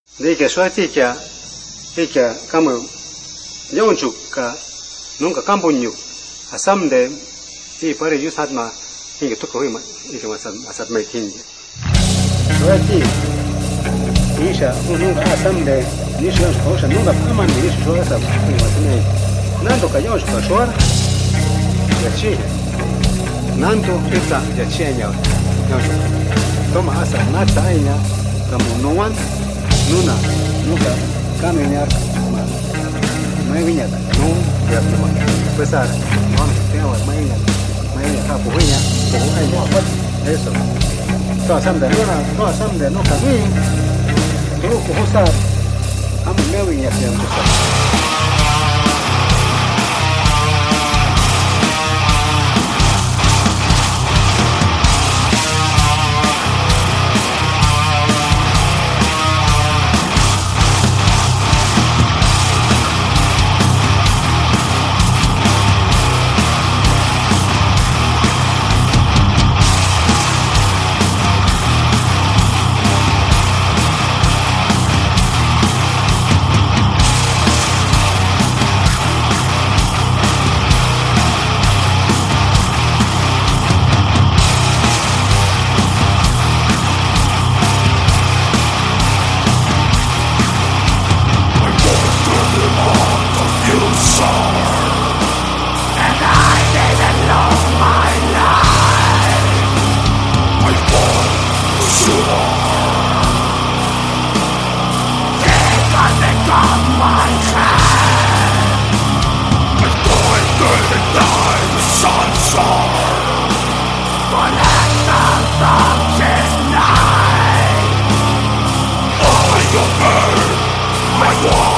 De que suati que como yonchuka nunca campuño asam de y para ellos hatma y que toco y que masat mai tin suati isha nunca asam de ni se cosa nunca aman ni se cosa y masne nando que yonchuka suar ya chi nando pizza ya chiña toma asa nata ina como no one nuna nunca caminar mai viña no ya toma pesar no tengo mai viña capo viña como hay no eso toda samba no camino todo como usar a mai viña siempre My war